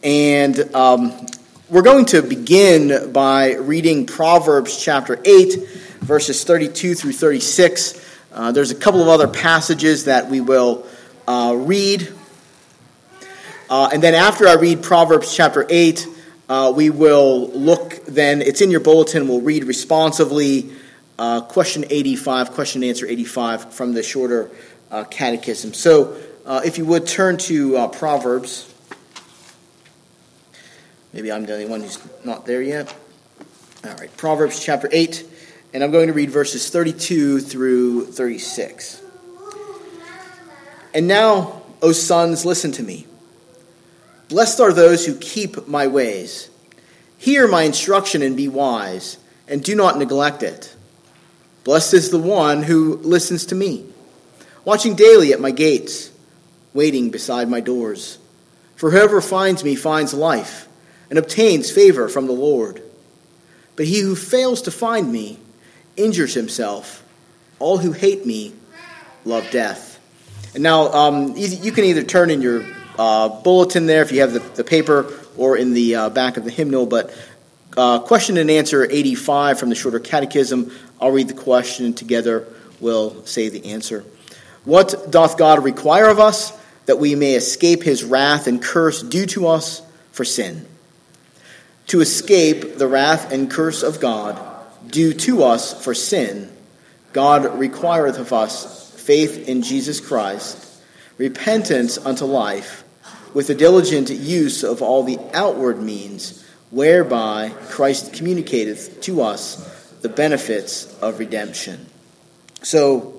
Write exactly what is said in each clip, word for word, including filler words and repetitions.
And um, we're going to begin by reading Proverbs chapter eight, verses thirty-two through thirty-six. Uh, there's a couple of other passages that we will uh, read. Uh, and then after I read Proverbs chapter eight, uh, we will look then, it's in your bulletin, we'll read responsively uh, question eighty-five, question and answer eighty-five from the shorter uh, catechism. So uh, if you would turn to uh, Proverbs. Maybe I'm the only one who's not there yet. All right, Proverbs chapter eight, and I'm going to read verses thirty-two through thirty-six. And now, O sons, listen to me. Blessed are those who keep my ways. Hear my instruction and be wise, and do not neglect it. Blessed is the one who listens to me, watching daily at my gates, waiting beside my doors. For whoever finds me finds life, and obtains favor from the Lord. But he who fails to find me injures himself. All who hate me love death. And now um, you can either turn in your uh, bulletin there if you have the, the paper, or in the uh, back of the hymnal. But uh, question and answer eighty-five from the shorter catechism. I'll read the question, and together we'll say the answer. What doth God require of us, that we may escape his wrath and curse due to us for sin? To escape the wrath and curse of God due to us for sin, God requireth of us faith in Jesus Christ, repentance unto life, with a diligent use of all the outward means, whereby Christ communicateth to us the benefits of redemption. So,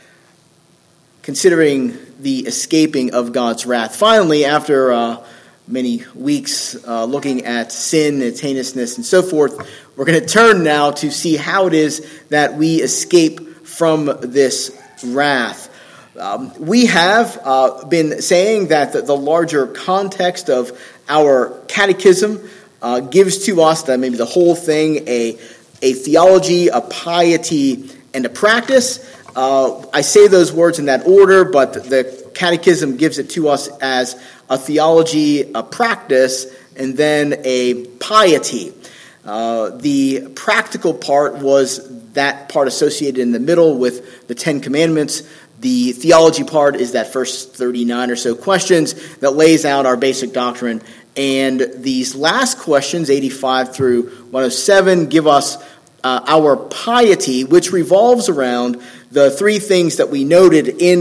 considering the escaping of God's wrath, finally, after uh, many weeks uh, looking at sin, its heinousness, and so forth, we're going to turn now to see how it is that we escape from this wrath. Um, we have uh, been saying that the, the larger context of our catechism uh, gives to us, that maybe the whole thing, a, a theology, a piety, and a practice. Uh, I say those words in that order, but the catechism gives it to us as a theology, a practice, and then a piety. Uh, the practical part was that part associated in the middle with the Ten Commandments. The theology part is that first thirty-nine or so questions that lays out our basic doctrine. And these last questions, eighty-five through one oh seven, give us uh, our piety, which revolves around the three things that we noted in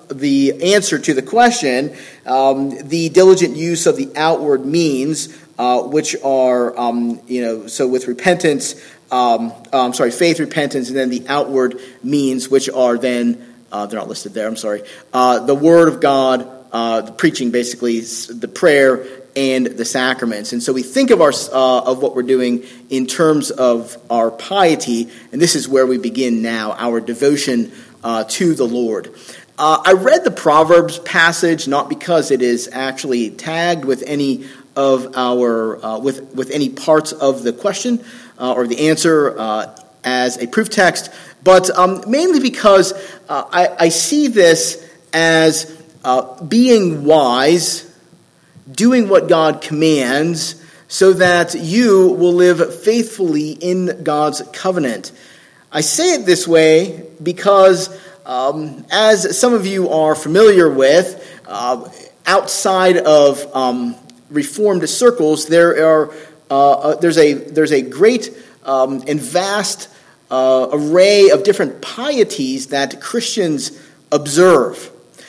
the answer to the question, um, the diligent use of the outward means, uh, which are, um, you know, so with repentance, um, uh, I'm sorry, faith, repentance, and then the outward means, which are then, uh, they're not listed there, I'm sorry, uh, the Word of God, uh, the preaching, basically, the prayer, and the sacraments. And so we think of our uh, of what we're doing in terms of our piety, and this is where we begin now, our devotion uh, to the Lord. Uh, I read the Proverbs passage not because it is actually tagged with any of our uh, with with any parts of the question uh, or the answer uh, as a proof text, but um, mainly because uh, I, I see this as uh, being wise, doing what God commands, so that you will live faithfully in God's covenant. I say it this way because, um, as some of you are familiar with, uh, outside of um, Reformed circles, there are uh, there's a there's a great um, and vast uh, array of different pieties that Christians observe,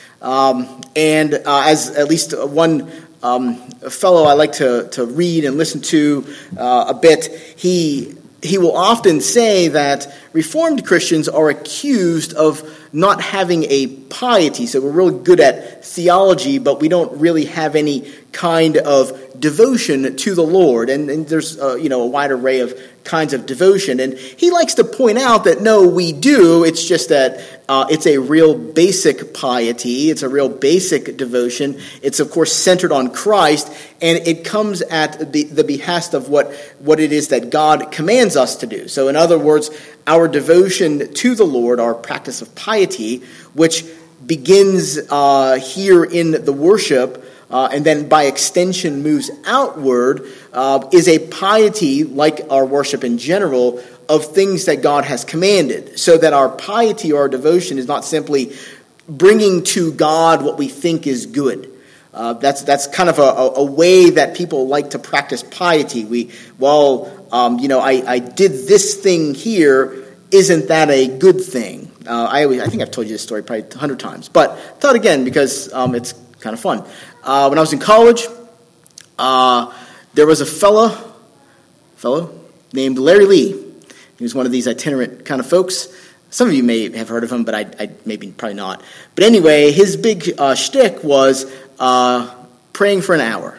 um, and uh, as at least one. Um, a fellow I like to, to read and listen to uh, a bit, he he will often say that Reformed Christians are accused of not having a piety. So we're really good at theology, but we don't really have any kind of devotion to the Lord. And, and there's uh, you know a wide array of kinds of devotion. And he likes to point out that, no, we do. It's just that uh, it's a real basic piety. It's a real basic devotion. It's, of course, centered on Christ. And it comes at the, the behest of what, what it is that God commands us to do. So, in other words, our devotion to the Lord, our practice of piety, which begins uh, here in the worship, uh, and then by extension moves outward, uh, is a piety, like our worship in general, of things that God has commanded, so that our piety or our devotion is not simply bringing to God what we think is good. Uh, that's that's kind of a, a way that people like to practice piety. We, well, um, you know, I, I did this thing here. Isn't that a good thing? Uh, I always, I think I've told you this story probably a hundred times, but tell it again because um, it's kind of fun. Uh, when I was in college, uh, there was a fellow, fellow named Larry Lee. He was one of these itinerant kind of folks. Some of you may have heard of him, but I, I maybe probably not. But anyway, his big uh, shtick was uh, praying for an hour.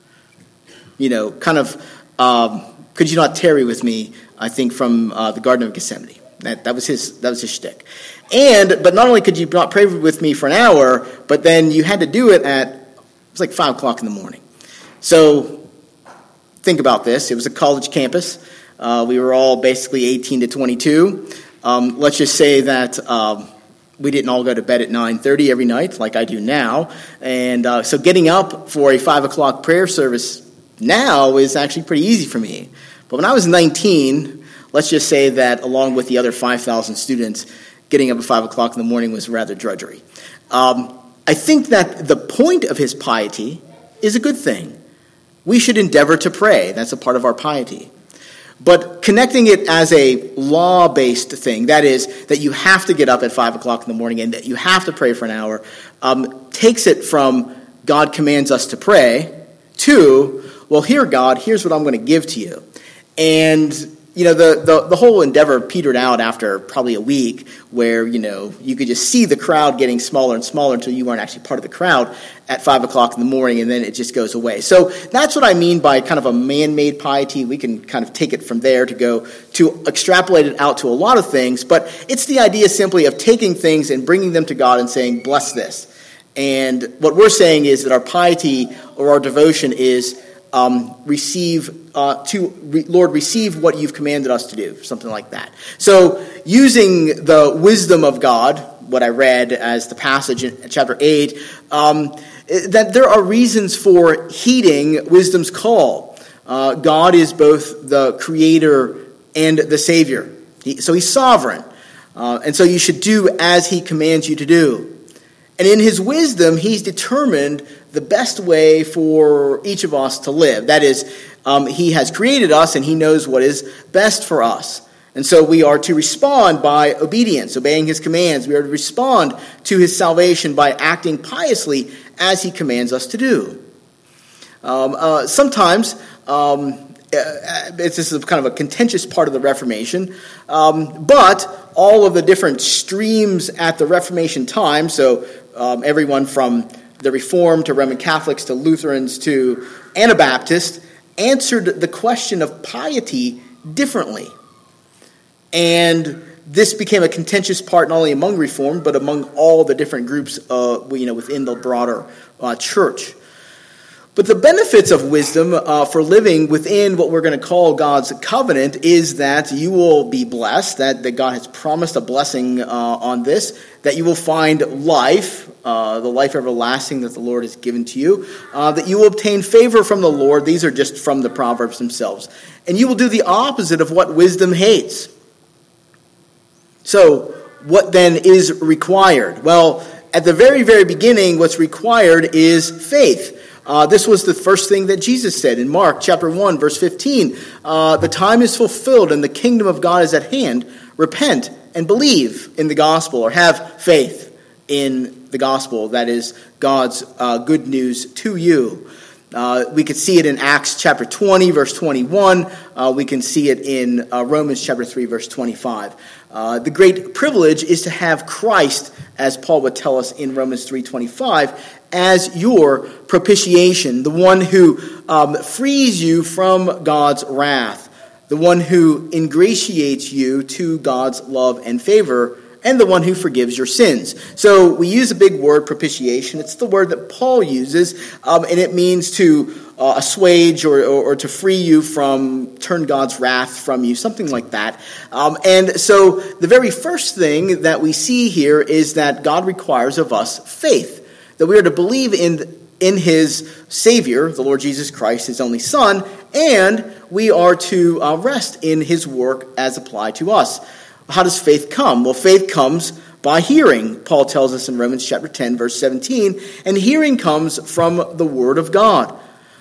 You know, kind of, um, could you not tarry with me? I think from uh, the Garden of Gethsemane. That that was his that was his shtick. And but not only could you not pray with me for an hour, but then you had to do it at it was like five o'clock in the morning. So think about this. It was a college campus. Uh, we were all basically eighteen to twenty-two. Um, let's just say that um, we didn't all go to bed at nine thirty every night like I do now. And uh, so getting up for a five o'clock prayer service now is actually pretty easy for me. But when I was nineteen, let's just say that along with the other five thousand students, getting up at five o'clock in the morning was rather drudgery. Um, I think that the point of his piety is a good thing. We should endeavor to pray. That's a part of our piety. But connecting it as a law-based thing, that is, that you have to get up at five o'clock in the morning and that you have to pray for an hour, um, takes it from God commands us to pray to, well, here, God, here's what I'm going to give to you. And, you know, the, the, the whole endeavor petered out after probably a week where, you know, you could just see the crowd getting smaller and smaller until you weren't actually part of the crowd at five o'clock in the morning, and then it just goes away. So that's what I mean by kind of a man-made piety. We can kind of take it from there to go to extrapolate it out to a lot of things, but it's the idea simply of taking things and bringing them to God and saying, bless this. And what we're saying is that our piety or our devotion is Um, receive uh, to re, Lord, receive what you've commanded us to do, something like that. So, using the wisdom of God, what I read as the passage in chapter eight, um, that there are reasons for heeding wisdom's call. Uh, God is both the creator and the savior, he, so he's sovereign, uh, and so you should do as he commands you to do. And in his wisdom, he's determined the best way for each of us to live. That is, um, he has created us and he knows what is best for us. And so we are to respond by obedience, obeying his commands. We are to respond to his salvation by acting piously as he commands us to do. Um, uh, sometimes, um, it's this is kind of a contentious part of the Reformation, um, but all of the different streams at the Reformation time, so um, everyone from the Reformed to Roman Catholics to Lutherans to Anabaptists, answered the question of piety differently. And this became a contentious part not only among Reformed, but among all the different groups uh, you know, within the broader uh, church. But the benefits of wisdom uh, for living within what we're going to call God's covenant is that you will be blessed, that, that God has promised a blessing uh, on this, that you will find life, uh, the life everlasting that the Lord has given to you, uh, that you will obtain favor from the Lord. These are just from the Proverbs themselves. And you will do the opposite of what wisdom hates. So, what then is required? Well, at the very, very beginning, what's required is faith. Uh, this was the first thing that Jesus said in Mark chapter one, verse fifteen. Uh, the time is fulfilled and the kingdom of God is at hand. Repent and believe in the gospel, or have faith in the gospel. That is God's uh, good news to you. Uh, we could see it in Acts chapter twenty, verse twenty-one. Uh, we can see it in uh, Romans chapter three, verse twenty-five. Uh, the great privilege is to have Christ, as Paul would tell us in Romans three twenty-five, as your propitiation, the one who um, frees you from God's wrath, the one who ingratiates you to God's love and favor, and the one who forgives your sins. So we use a big word, propitiation. It's the word that Paul uses, um, and it means to uh, assuage or, or, or to free you from, turn God's wrath from you, something like that. Um, and so the very first thing that we see here is that God requires of us faith, that we are to believe in in his Savior, the Lord Jesus Christ, his only Son, and we are to uh, rest in his work as applied to us. How does faith come? Well, faith comes by hearing, Paul tells us in Romans chapter ten, verse seventeen, and hearing comes from the Word of God.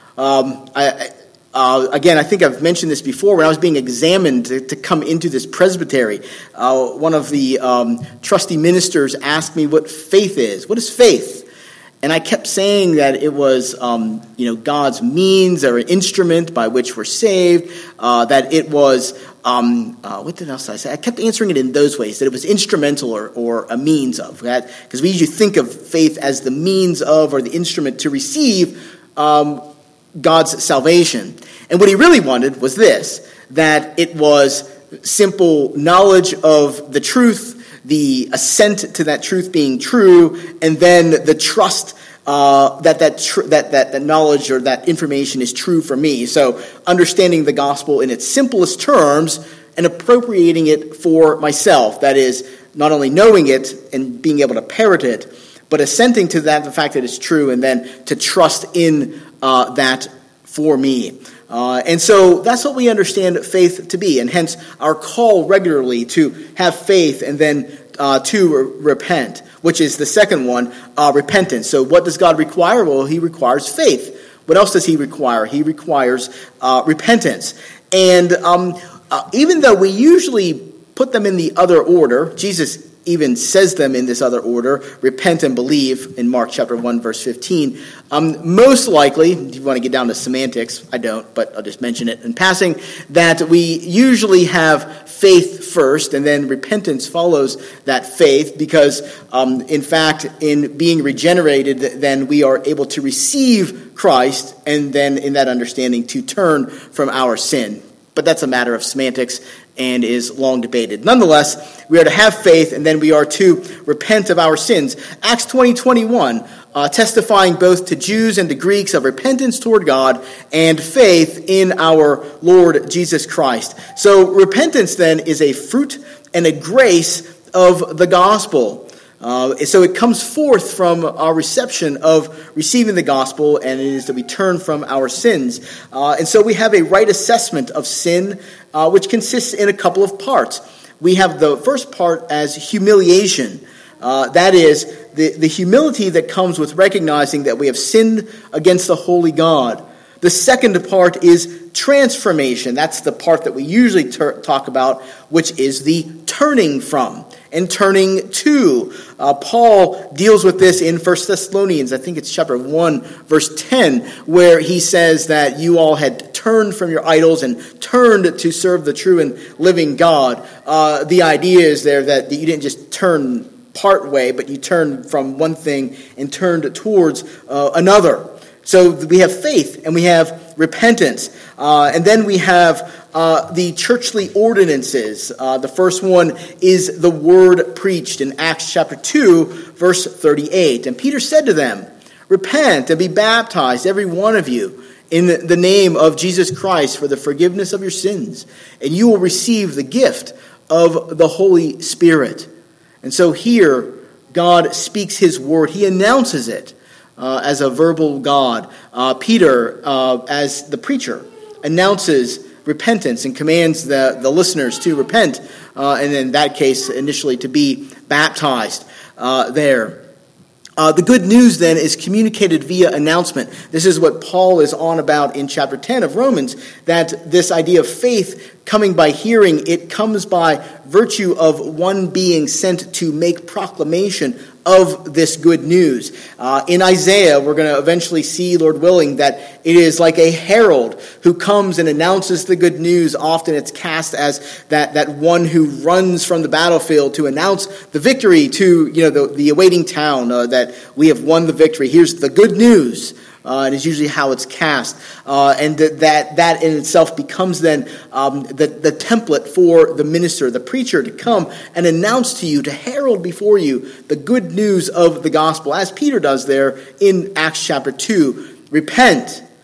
Um, I, uh, again, I think I've mentioned this before. When I was being examined to, to come into this presbytery, uh, one of the um, trustee ministers asked me what faith is. What is faith? And I kept saying that it was, um, you know, God's means or an instrument by which we're saved, uh, that it was, um, uh, what did else I say? I kept answering it in those ways, that it was instrumental or, or a means of that, because we usually think of faith as the means of or the instrument to receive um, God's salvation. And what he really wanted was this, that it was simple knowledge of the truth, the assent to that truth being true, and then the trust uh, that that, tr- that that that knowledge or that information is true for me. So understanding the gospel in its simplest terms and appropriating it for myself. That is, not only knowing it and being able to parrot it, but assenting to that, the fact that it's true, and then to trust in uh, that for me. Uh, and so that's what we understand faith to be, and hence our call regularly to have faith and then uh, to re- repent, which is the second one, uh, repentance. So what does God require? Well, he requires faith. What else does he require? He requires uh, repentance. And um, uh, even though we usually put them in the other order, Jesus even says them in this other order, repent and believe in Mark chapter one, verse fifteen. Um, most likely, if you want to get down to semantics, I don't, but I'll just mention it in passing, that we usually have faith first and then repentance follows that faith because, um, in fact, in being regenerated, then we are able to receive Christ and then in that understanding to turn from our sin. But that's a matter of semantics and is long debated. Nonetheless, we are to have faith, and then we are to repent of our sins. Acts twenty twenty-one, uh, testifying both to Jews and to Greeks of repentance toward God and faith in our Lord Jesus Christ. So repentance then is a fruit and a grace of the gospel. Uh, so it comes forth from our reception of receiving the gospel, and it is that we turn from our sins. Uh, and so we have a right assessment of sin, uh, which consists in a couple of parts. We have the first part as humiliation. Uh, that is, the, the humility that comes with recognizing that we have sinned against the holy God. The second part is transformation. That's the part that we usually ter- talk about, which is the turning from and turning to. Uh, Paul deals with this in First Thessalonians, I think it's chapter one, verse ten, where he says that you all had turned from your idols and turned to serve the true and living God. Uh, the idea is there that you didn't just turn part way, but you turned from one thing and turned towards uh, another. So we have faith and we have repentance. Uh, and then we have uh, the churchly ordinances. Uh, the first one is the word preached in Acts chapter two, verse thirty-eight. And Peter said to them, repent and be baptized, every one of you, in the name of Jesus Christ for the forgiveness of your sins, and you will receive the gift of the Holy Spirit. And so here, God speaks his word. He announces it. Uh, as a verbal God. Uh, Peter, uh, as the preacher, announces repentance and commands the, the listeners to repent, uh, and in that case, initially to be baptized uh, there. Uh, the good news then is communicated via announcement. This is what Paul is on about in chapter ten of Romans, that this idea of faith coming by hearing, it comes by virtue of one being sent to make proclamation of this good news. Uh, in Isaiah, we're going to eventually see, Lord willing, that it is like a herald who comes and announces the good news. Often it's cast as that, that one who runs from the battlefield to announce the victory to, you know, the, the awaiting town, uh, that we have won the victory. Here's the good news. Uh, and it's usually how it's cast. Uh, and th- that that in itself becomes then um, the, the template for the minister, the preacher, to come and announce to you, to herald before you the good news of the gospel, as Peter does there in Acts chapter two. Repent,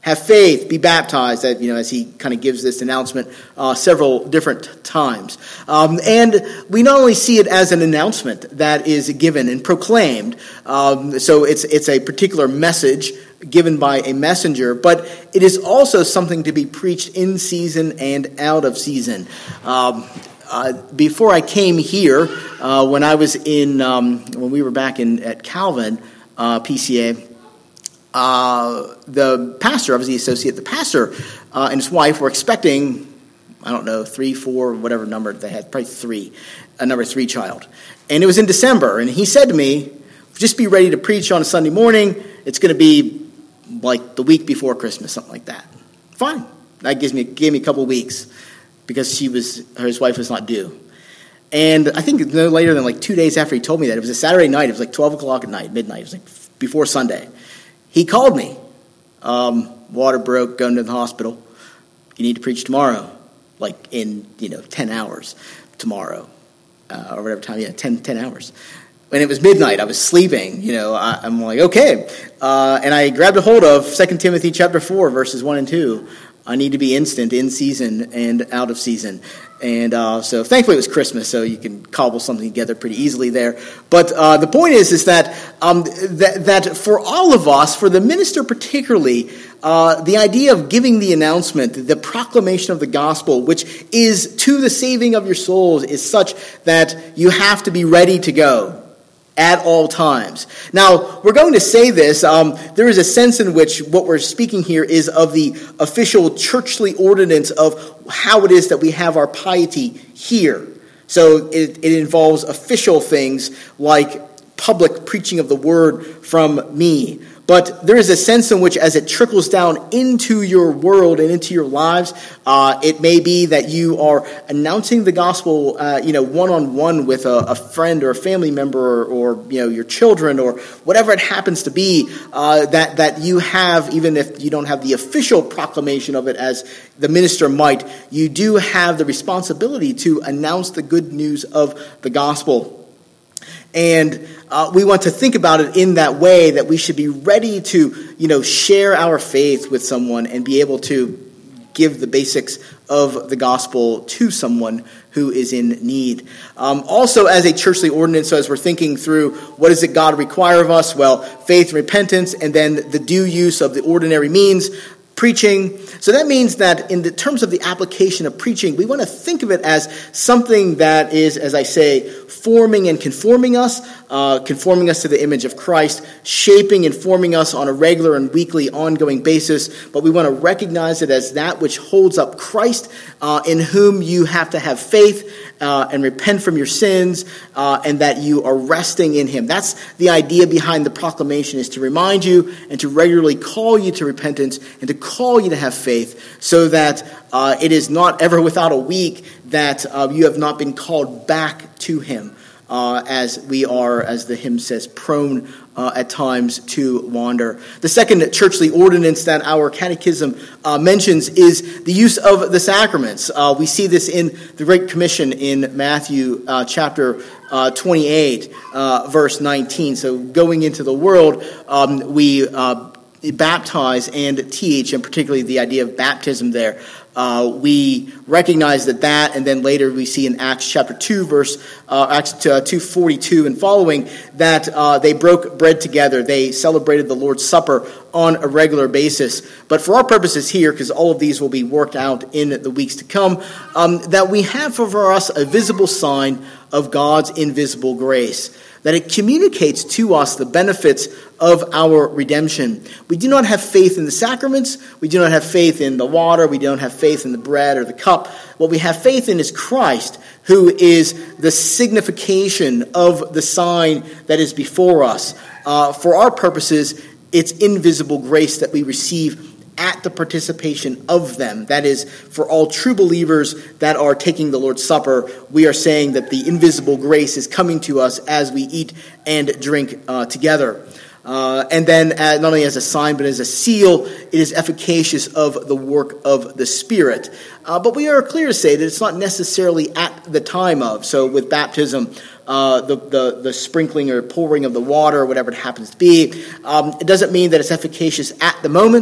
have faith, be baptized, that, you know, as he kind of gives this announcement uh, several different times. Um, and we not only see it as an announcement that is given and proclaimed, um, so it's it's a particular message given by a messenger, but it is also something to be preached in season and out of season. Um, uh, before I came here, uh, when I was in, um, when we were back in at Calvin, uh, P C A, Uh, the pastor, I was the associate, the pastor uh, and his wife were expecting, I don't know, three, four, whatever number they had, probably three, a number three child. And it was in December, and he said to me, just be ready to preach on a Sunday morning. It's going to be like the week before Christmas, something like that. Fine. That gives me gave me a couple of weeks because she was, his wife was not due. And I think no later than like two days after he told me that, it was a Saturday night, it was like twelve o'clock at night, midnight, it was like before Sunday. He called me. Um, water broke, going to the hospital. You need to preach tomorrow, like in, you know, ten hours tomorrow, uh, or whatever time, yeah, ten, ten hours. And it was midnight. I was sleeping, you know, I, I'm like, okay. Uh, and I grabbed a hold of Second Timothy chapter four, verses one and two. I need to be instant, in season and out of season. And uh, so thankfully it was Christmas, so you can cobble something together pretty easily there. But uh, the point is, is that, um, that that for all of us, for the minister particularly, uh, the idea of giving the announcement, the proclamation of the gospel, which is to the saving of your souls, is such that you have to be ready to go at all times. Now, we're going to say this. Um, there is a sense in which what we're speaking here is of the official churchly ordinance of how it is that we have our piety here. So it, it involves official things like public preaching of the word from me. But there is a sense in which, as it trickles down into your world and into your lives, uh, it may be that you are announcing the gospel, uh, you know, one-on-one with a, a friend or a family member, or, or you know, your children, or whatever it happens to be. Uh, that that you have, even if you don't have the official proclamation of it as the minister might, you do have the responsibility to announce the good news of the gospel. And uh, we want to think about it in that way, that we should be ready to, you know, share our faith with someone and be able to give the basics of the gospel to someone who is in need. Um, also, as a churchly ordinance, so as we're thinking through what does it God require of us? Well, faith and repentance, and then the due use of the ordinary means, preaching. So that means that in the terms of the application of preaching, we want to think of it as something that is, as I say, forming and conforming us, uh, conforming us to the image of Christ, shaping and forming us on a regular and weekly ongoing basis. But we want to recognize it as that which holds up Christ, uh, in whom you have to have faith uh, and repent from your sins, uh, and that you are resting in him. That's the idea behind the proclamation, is to remind you and to regularly call you to repentance and to call you to have faith, so that uh, it is not ever without a week that uh, you have not been called back to him, uh, as we are, as the hymn says, prone uh, at times to wander. The second churchly ordinance that our catechism uh, mentions is the use of the sacraments. Uh, we see this in the Great Commission in Matthew uh, chapter uh, twenty-eight, uh, verse nineteen. So going into the world, um, we uh, baptize and teach, and particularly the idea of baptism there. Uh, we recognize that that, and then later we see in Acts chapter two, verse uh, Acts two forty-two and following, that uh, they broke bread together. They celebrated the Lord's Supper on a regular basis. But for our purposes here, because all of these will be worked out in the weeks to come, um, that we have for us a visible sign of God's invisible grace, that it communicates to us the benefits of our redemption. We do not have faith in the sacraments. We do not have faith in the water. We don't have faith in the bread or the cup. What we have faith in is Christ, who is the signification of the sign that is before us. Uh, for our purposes, it's invisible grace that we receive at the participation of them. That is, for all true believers that are taking the Lord's Supper, we are saying that the invisible grace is coming to us as we eat and drink uh, together. Uh, and then uh, not only as a sign, but as a seal, it is efficacious of the work of the Spirit. Uh, but we are clear to say that it's not necessarily at the time of. So with baptism, uh, the, the, the sprinkling or pouring of the water, or whatever it happens to be, um, it doesn't mean that it's efficacious at the moment.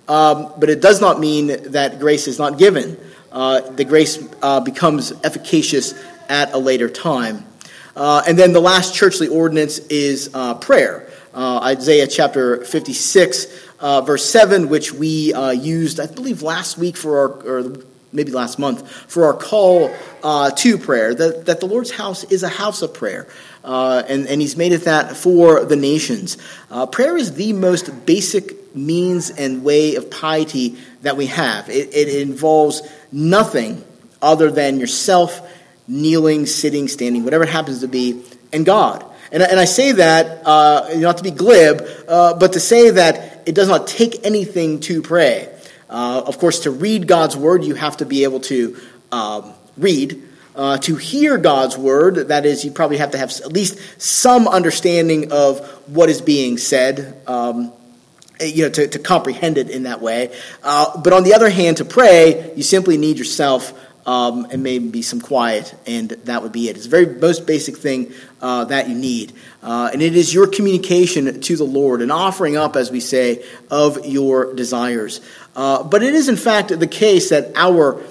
um, but it does not mean that grace is not given. Uh, the grace uh, becomes efficacious at a later time. Uh, and then the last churchly ordinance is uh, prayer. Uh, Isaiah chapter fifty-six, uh, verse seven, which we uh, used, I believe, last week for our, or maybe last month, for our call uh, to prayer, that, that the Lord's house is a house of prayer. Uh, and, and he's made it that for the nations. Uh, prayer is the most basic means and way of piety that we have. It, it involves nothing other than yourself kneeling, sitting, standing, whatever it happens to be, and God. And, and I say that uh, not to be glib, uh, but to say that it does not take anything to pray. Uh, of course, to read God's word, you have to be able to um, read. Uh, to hear God's word, that is, you probably have to have at least some understanding of what is being said, um, you know, to, to comprehend it in that way. Uh, but on the other hand, to pray, you simply need yourself um, and maybe some quiet, and that would be it. It's the very most basic thing uh, that you need. Uh, and it is your communication to the Lord, an offering up, as we say, of your desires. Uh, but it is, in fact, the case that our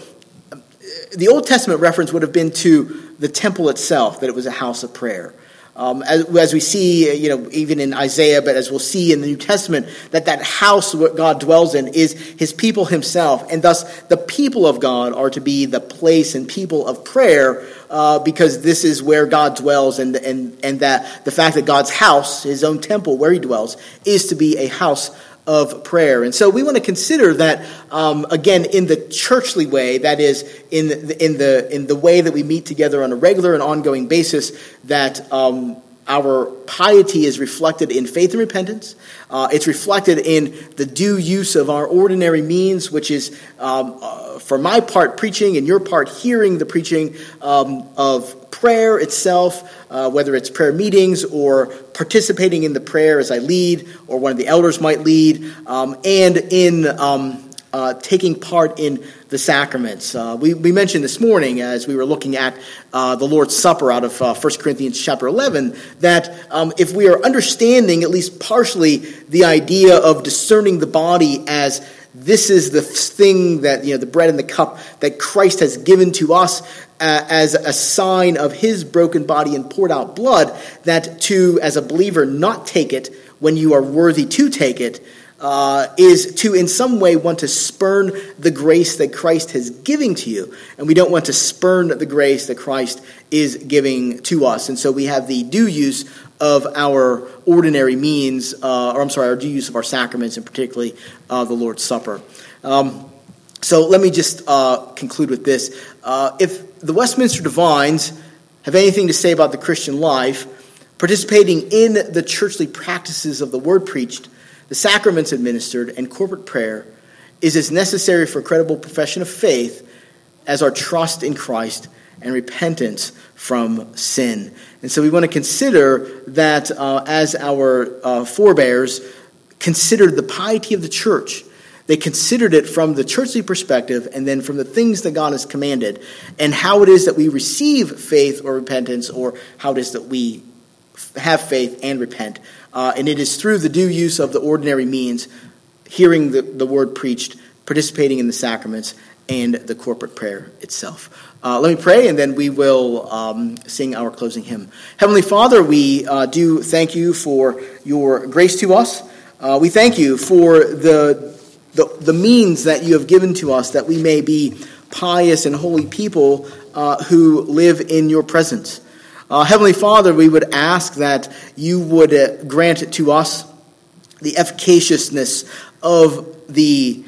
the Old Testament reference would have been to the temple itself, that it was a house of prayer. Um, as, as we see, you know, even in Isaiah, but as we'll see in the New Testament, that that house what God dwells in is his people himself. And thus, the people of God are to be the place and people of prayer, uh, because this is where God dwells, and, and, and that the fact that God's house, his own temple where he dwells, is to be a house of prayer. And so we want to consider that, um, again, in the churchly way, that is, in the, in the in the way that we meet together on a regular and ongoing basis, that um, our piety is reflected in faith and repentance. Uh, it's reflected in the due use of our ordinary means, which is, um, uh, for my part, preaching, and your part, hearing the preaching um, of prayer itself, uh, whether it's prayer meetings or participating in the prayer as I lead, or one of the elders might lead, um, and in um, uh, taking part in the sacraments. Uh, we, we mentioned this morning, as we were looking at uh, the Lord's Supper out of uh, First Corinthians chapter eleven, that um, if we are understanding, at least partially, the idea of discerning the body as this is the thing that, you know, the bread and the cup that Christ has given to us uh, as a sign of his broken body and poured out blood, that to, as a believer, not take it when you are worthy to take it, uh, is to in some way want to spurn the grace that Christ has given to you. And we don't want to spurn the grace that Christ is giving to us. And so we have the due use of our ordinary means, uh, or I'm sorry, our due use of our sacraments, and particularly uh, the Lord's Supper. Um, so let me just uh, conclude with this. Uh, if the Westminster Divines have anything to say about the Christian life, participating in the churchly practices of the word preached, the sacraments administered, and corporate prayer is as necessary for credible profession of faith as our trust in Christ and repentance from sin. And so we want to consider that uh, as our uh, forebears considered the piety of the church. They considered it from the churchly perspective, and then from the things that God has commanded, and how it is that we receive faith or repentance, or how it is that we have faith and repent. Uh, and it is through the due use of the ordinary means, hearing the, the word preached, participating in the sacraments, and the corporate prayer itself. Uh, let me pray, and then we will um, sing our closing hymn. Heavenly Father, we uh, do thank you for your grace to us. Uh, we thank you for the, the the means that you have given to us, that we may be pious and holy people uh, who live in your presence. Uh, Heavenly Father, we would ask that you would uh, grant to us the efficaciousness of the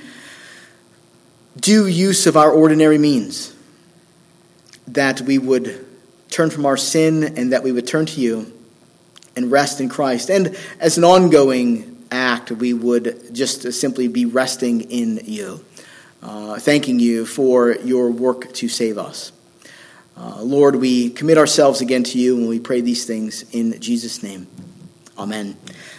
due use of our ordinary means, that we would turn from our sin, and that we would turn to you and rest in Christ. And as an ongoing act, we would just simply be resting in you, uh, thanking you for your work to save us. Uh, Lord, we commit ourselves again to you, and we pray these things in Jesus' name. Amen.